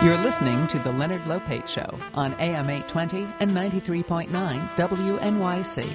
You're listening to The Leonard Lopate Show on AM 820 and 93.9 WNYC.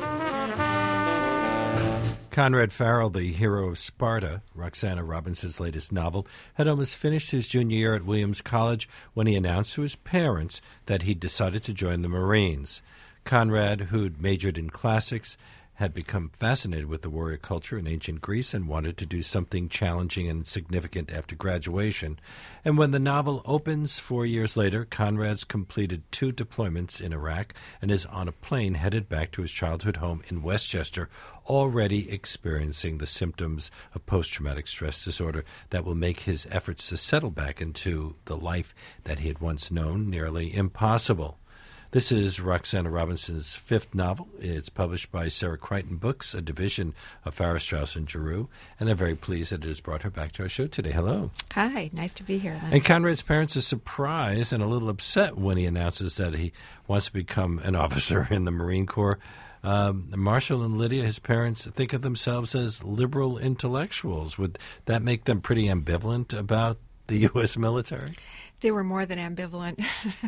Conrad Farrell, the hero of Sparta, Roxana Robinson's latest novel, had almost finished his junior year at Williams College when he announced to his parents that he'd decided to join the Marines. Conrad, who'd majored in classics, had become fascinated with the warrior culture in ancient Greece and wanted to do something challenging and significant after graduation. And when the novel opens 4 years later, Conrad's completed 2 deployments in Iraq and is on a plane headed back to his childhood home in Westchester, already experiencing the symptoms of post-traumatic stress disorder that will make his efforts to settle back into the life that he had once known nearly impossible. This is Roxana Robinson's 5th novel. It's published by Sarah Crichton Books, a division of Farrar, Straus and Giroux, and I'm very pleased that it has brought her back to our show today. Hello. Hi, nice to be here, Leonard. And Conrad's parents are surprised and a little upset when he announces that he wants to become an officer in the Marine Corps. Marshall and Lydia, his parents, think of themselves as liberal intellectuals. Would that make them pretty ambivalent about the U.S. military? They were more than ambivalent.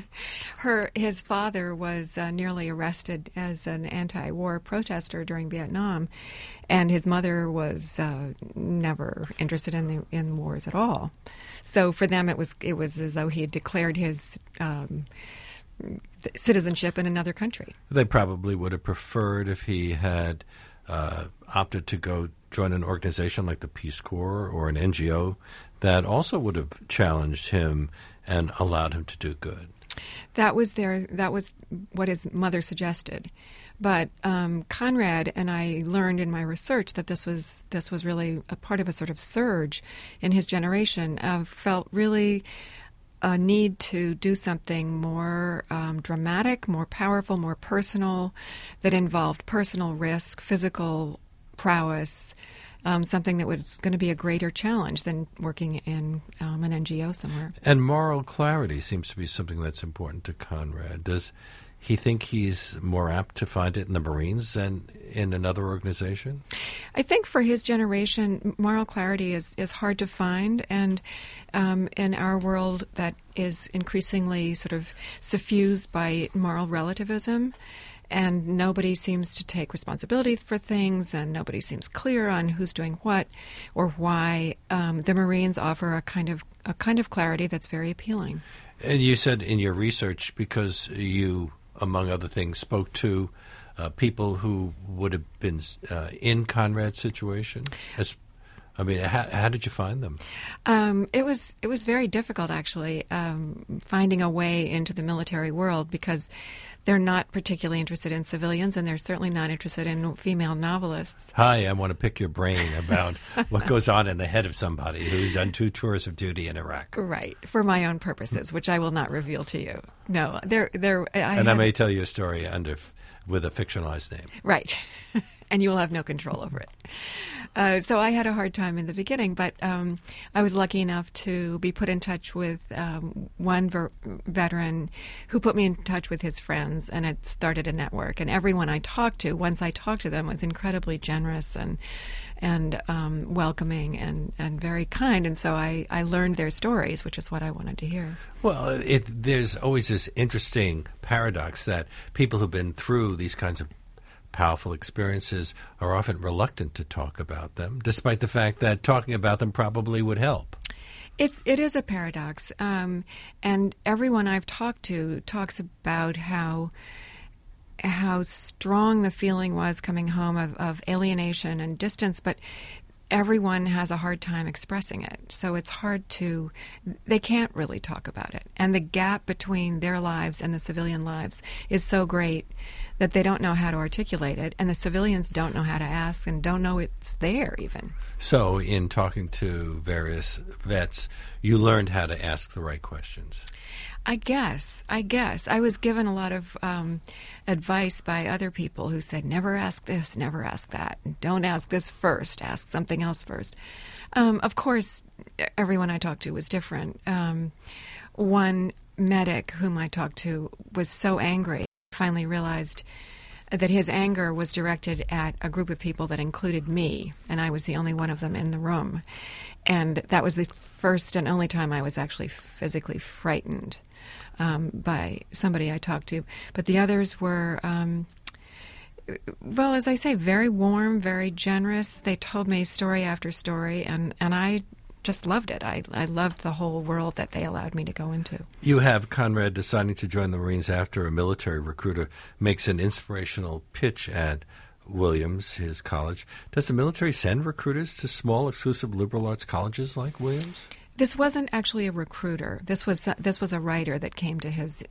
His father was nearly arrested as an anti-war protester during Vietnam, and his mother was never interested in wars at all. So for them, it was as though he had declared his citizenship in another country. They probably would have preferred if he had opted to go join an organization like the Peace Corps or an NGO that also would have challenged him and allowed him to do good. That was what his mother suggested. But Conrad and I learned in my research that this was really a part of a sort of surge in his generation of felt really a need to do something more dramatic, more powerful, more personal, that involved personal risk, physical prowess, something that was going to be a greater challenge than working in an NGO somewhere. And moral clarity seems to be something that's important to Conrad. Does he think he's more apt to find it in the Marines than in another organization? I think for his generation, moral clarity is hard to find, and in our world that is increasingly sort of suffused by moral relativism, and nobody seems to take responsibility for things, and nobody seems clear on who's doing what or why. The Marines offer a kind of clarity that's very appealing. And you said in your research, because you, among other things, spoke to people who would have been in Conrad's situation. How did you find them? It was very difficult, actually, finding a way into the military world, because they're not particularly interested in civilians, and they're certainly not interested in female novelists. Hi, I want to pick your brain about what goes on in the head of somebody who's done 2 tours of duty in Iraq. Right, for my own purposes, which I will not reveal to you. No, I may tell you a story with a fictionalized name. Right, and you will have no control over it. So I had a hard time in the beginning, but I was lucky enough to be put in touch with one veteran who put me in touch with his friends, and it started a network. And everyone I talked to, once I talked to them, was incredibly generous and welcoming and very kind. And so I learned their stories, which is what I wanted to hear. Well, there's always this interesting paradox that people who've been through these kinds of powerful experiences are often reluctant to talk about them, despite the fact that talking about them probably would help. It is a paradox, and everyone I've talked to talks about how strong the feeling was coming home of alienation and distance, but everyone has a hard time expressing it. So it's they can't really talk about it. And the gap between their lives and the civilian lives is so great that they don't know how to articulate it, and the civilians don't know how to ask and don't know it's there even. So in talking to various vets, you learned how to ask the right questions. I guess. I was given a lot of advice by other people who said, never ask this, never ask that. Don't ask this first. Ask something else first. Of course, everyone I talked to was different. One medic whom I talked to was so angry, finally realized that his anger was directed at a group of people that included me, and I was the only one of them in the room. And that was the first and only time I was actually physically frightened by somebody I talked to. But the others were, well, as I say, very warm, very generous. They told me story after story, and I just loved it. I loved the whole world that they allowed me to go into. You have Conrad deciding to join the Marines after a military recruiter makes an inspirational pitch at Williams, his college. Does the military send recruiters to small, exclusive liberal arts colleges like Williams? This wasn't actually a recruiter. This was a writer that came to his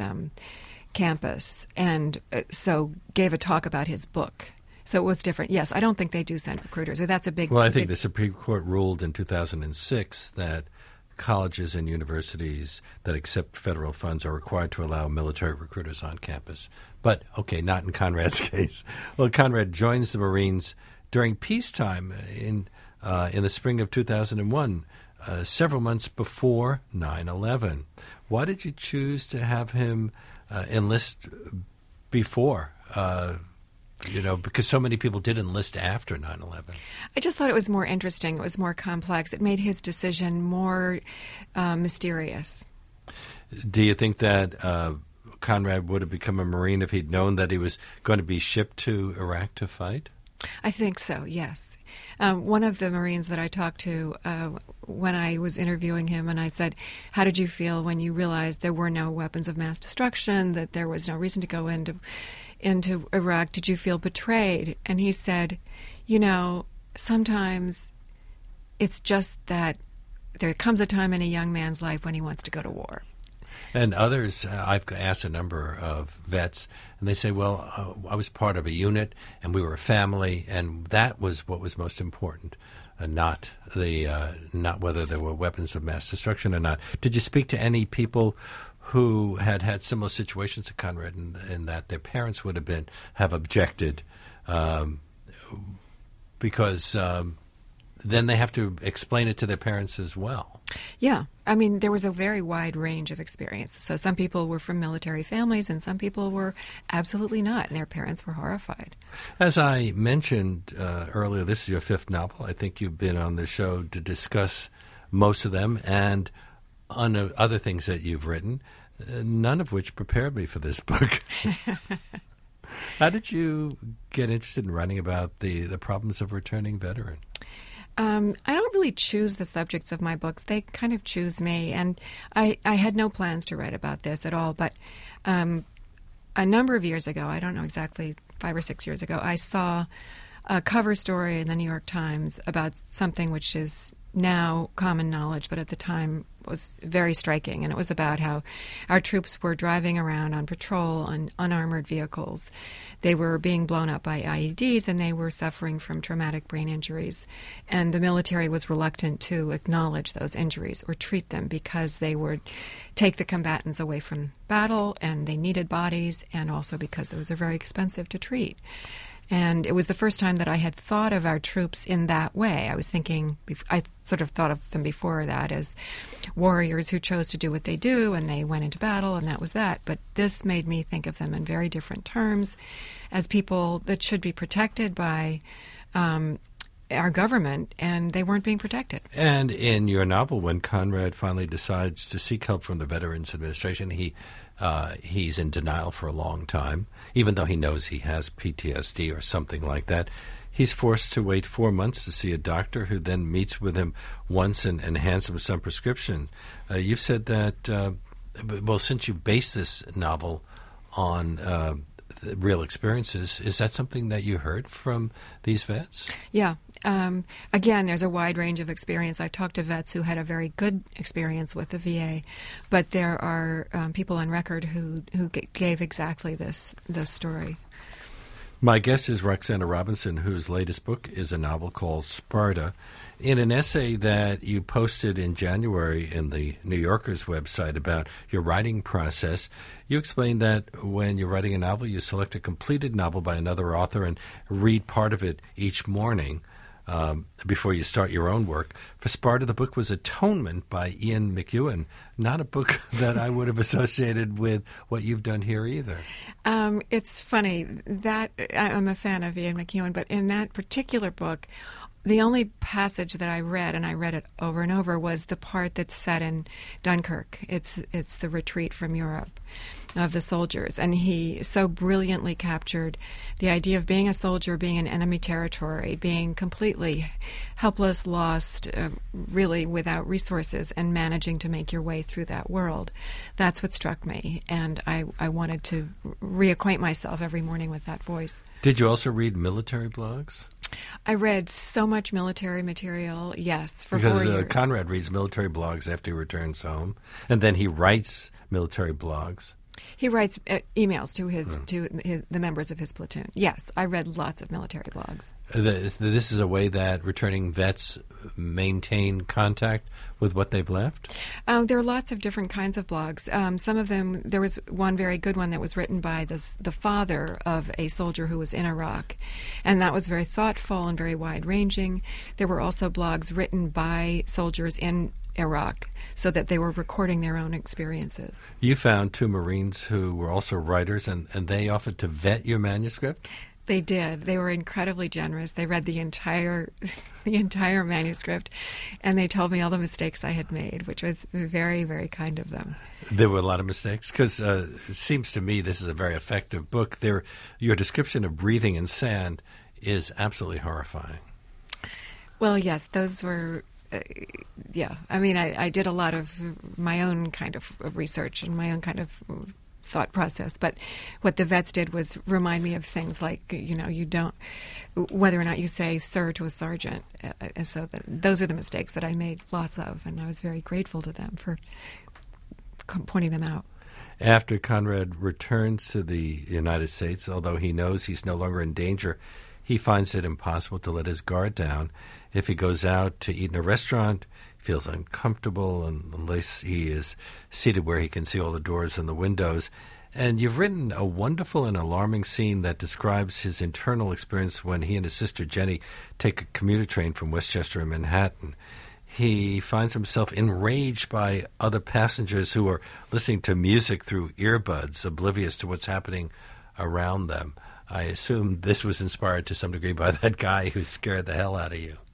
campus and so gave a talk about his book. So it was different. Yes, I don't think they do send recruiters. Or that's a big... Well, I think the Supreme Court ruled in 2006 that colleges and universities that accept federal funds are required to allow military recruiters on campus. But, okay, not in Conrad's case. Well, Conrad joins the Marines during peacetime in the spring of 2001, several months before 9/11. Why did you choose to have him enlist before because so many people did enlist after 9/11. I just thought it was more interesting. It was more complex. It made his decision more mysterious. Do you think that Conrad would have become a Marine if he'd known that he was going to be shipped to Iraq to fight? I think so, yes. One of the Marines that I talked to when I was interviewing him, and I said, how did you feel when you realized there were no weapons of mass destruction, that there was no reason to go into Iraq? Did you feel betrayed? And he said, sometimes it's just that there comes a time in a young man's life when he wants to go to war. And others, I've asked a number of vets, and they say, well, I was part of a unit, and we were a family, and that was what was most important, not whether there were weapons of mass destruction or not. Did you speak to any people who had similar situations to Conrad in that their parents would have objected because then they have to explain it to their parents as well? Yeah. I mean, there was a very wide range of experience. So some people were from military families and some people were absolutely not, and their parents were horrified. As I mentioned earlier, this is your fifth novel. I think you've been on the show to discuss most of them and on other things that you've written, none of which prepared me for this book. How did you get interested in writing about the problems of returning veteran? I don't really choose the subjects of my books. They kind of choose me. And I had no plans to write about this at all. But a number of years ago, I don't know exactly, 5 or 6 years ago, I saw a cover story in the New York Times about something which is now common knowledge, but at the time was very striking. And it was about how our troops were driving around on patrol on unarmored vehicles. They were being blown up by IEDs, and they were suffering from traumatic brain injuries. And the military was reluctant to acknowledge those injuries or treat them because they would take the combatants away from battle, and they needed bodies, and also because those are very expensive to treat. And it was the first time that I had thought of our troops in that way. I was thinking, I sort of thought of them before that as warriors who chose to do what they do, and they went into battle, and that was that. But this made me think of them in very different terms, as people that should be protected by our government, and they weren't being protected. And in your novel, when Conrad finally decides to seek help from the Veterans Administration, he's in denial for a long time, even though he knows he has PTSD or something like that. He's forced to wait 4 months to see a doctor who then meets with him once and hands him some prescriptions. You've said that, since you based this novel on real experiences, is that something that you heard from these vets? Yeah. Again, there's a wide range of experience. I've talked to vets who had a very good experience with the VA, but there are people on record who gave exactly this story. My guest is Roxana Robinson, whose latest book is a novel called Sparta. In an essay that you posted in January in the New Yorker's website about your writing process, you explained that when you're writing a novel, you select a completed novel by another author and read part of it each morning. before you start your own work. For Sparta, the book was Atonement by Ian McEwan, not a book that I would have associated with what you've done here either. It's funny that I'm a fan of Ian McEwan, but in that particular book, the only passage that I read, and I read it over and over, was the part that's set in Dunkirk. It's the retreat from Europe of the soldiers. And he so brilliantly captured the idea of being a soldier, being in enemy territory, being completely helpless, lost, really without resources, and managing to make your way through that world. That's what struck me. And I wanted to reacquaint myself every morning with that voice. Did you also read military blogs? I read so much military material, yes, for because 4 years. Conrad reads military blogs after he returns home, and then he writes military blogs. He writes emails to the members of his platoon. Yes, I read lots of military blogs. This is a way that returning vets maintain contact with what they've left? There are lots of different kinds of blogs. Some of them, there was one very good one that was written by the father of a soldier who was in Iraq, and that was very thoughtful and very wide-ranging. There were also blogs written by soldiers in Iraq, so that they were recording their own experiences. You found 2 Marines who were also writers, and they offered to vet your manuscript? They did. They were incredibly generous. They read the entire manuscript, and they told me all the mistakes I had made, which was very, very kind of them. There were a lot of mistakes, because it seems to me this is a very effective book. Your description of breathing in sand is absolutely horrifying. Well, yes, those were... yeah, I mean, I did a lot of my own kind of research and my own kind of thought process. But what the vets did was remind me of things like, you don't, whether or not you say sir to a sergeant. So those are the mistakes that I made lots of, and I was very grateful to them for pointing them out. After Conrad returns to the United States, although he knows he's no longer in danger, he finds it impossible to let his guard down. If he goes out to eat in a restaurant, he feels uncomfortable unless he is seated where he can see all the doors and the windows. And you've written a wonderful and alarming scene that describes his internal experience when he and his sister Jenny take a commuter train from Westchester to Manhattan. He finds himself enraged by other passengers who are listening to music through earbuds, oblivious to what's happening around them. I assume this was inspired to some degree by that guy who scared the hell out of you.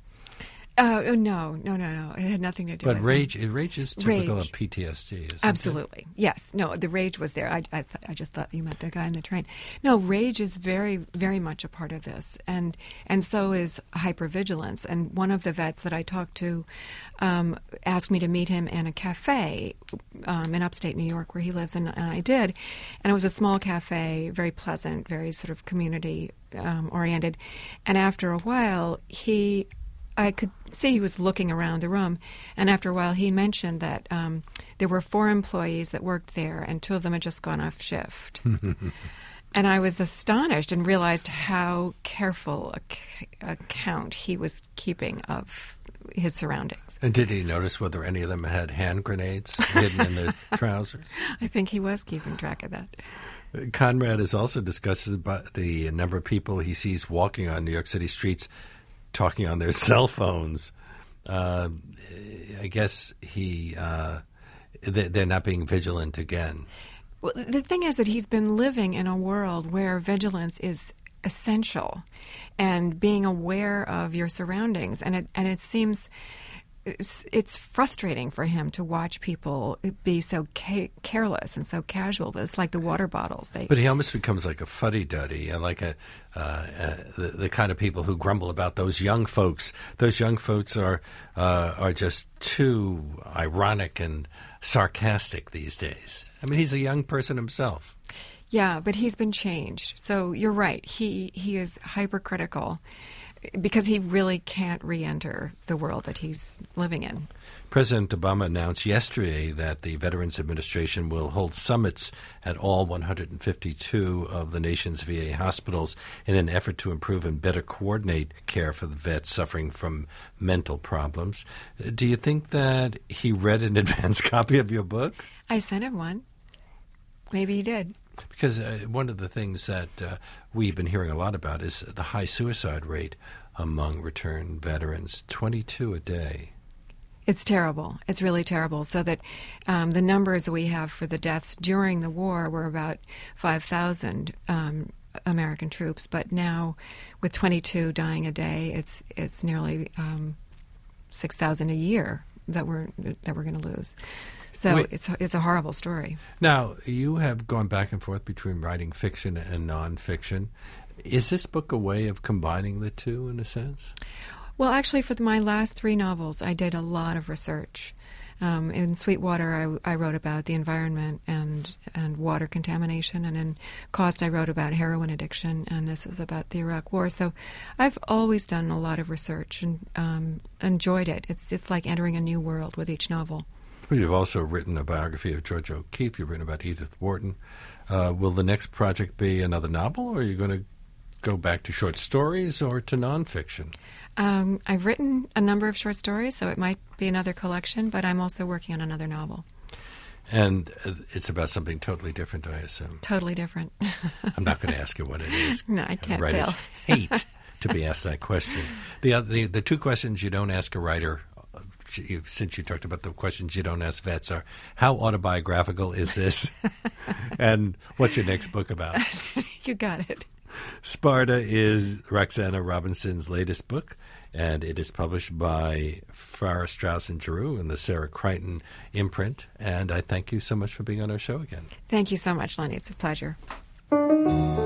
No. It had nothing to do with it. Rage is typical of PTSD, isn't Absolutely. it? Yes. No, the rage was there. I just thought you meant the guy in the train. No, rage is very, very much a part of this. And so is hypervigilance. And one of the vets that I talked to asked me to meet him in a cafe in upstate New York where he lives, and I did. And it was a small cafe, very pleasant, very sort of community oriented. And after a while, I could see he was looking around the room, and after a while he mentioned that there were 4 employees that worked there, and 2 of them had just gone off shift. And I was astonished and realized how careful a count he was keeping of his surroundings. And did he notice whether any of them had hand grenades hidden in their trousers? I think he was keeping track of that. Conrad has also discussed about the number of people he sees walking on New York City streets talking on their cell phones. I guess they're not being vigilant again. Well, the thing is that he's been living in a world where vigilance is essential, and being aware of your surroundings. And it seems it's frustrating for him to watch people be so careless and so casual. It's like the water bottles. But he almost becomes like a fuddy-duddy, like the kind of people who grumble about those young folks. Those young folks are just too ironic and sarcastic these days. I mean, he's a young person himself. Yeah, but he's been changed. So you're right. He is hypercritical, because he really can't re-enter the world that he's living in. President Obama announced yesterday that the Veterans Administration will hold summits at all 152 of the nation's VA hospitals in an effort to improve and better coordinate care for the vets suffering from mental problems. Do you think that he read an advance copy of your book? I sent him one. Maybe he did. Because one of the things that we've been hearing a lot about is the high suicide rate among returned veterans, 22 a day. It's terrible. It's really terrible. So that the numbers that we have for the deaths during the war were about 5,000 American troops, but now with 22 dying a day, it's nearly 6,000 a year that we're going to lose. So it's a horrible story. Now, you have gone back and forth between writing fiction and nonfiction. Is this book a way of combining the two in a sense? Well, actually, for my last 3 novels, I did a lot of research. In Sweetwater, I wrote about the environment and water contamination, and in Cost, I wrote about heroin addiction, and this is about the Iraq War. So I've always done a lot of research and enjoyed it. It's like entering a new world with each novel. Well, you've also written a biography of Georgia O'Keeffe. You've written about Edith Wharton. Will the next project be another novel, or are you going to go back to short stories or to nonfiction? I've written a number of short stories, so it might be another collection, but I'm also working on another novel. And it's about something totally different, I assume. Totally different. I'm not going to ask you what it is. No, I can't Writers tell. hate to be asked that question. The 2 questions you don't ask a writer, since you talked about the questions you don't ask vets, are how autobiographical is this? And what's your next book about? You got it. Sparta is Roxana Robinson's latest book, and it is published by Farrar, Straus & Giroux and the Sarah Crichton imprint. And I thank you so much for being on our show again. Thank you so much, Lenny. It's a pleasure.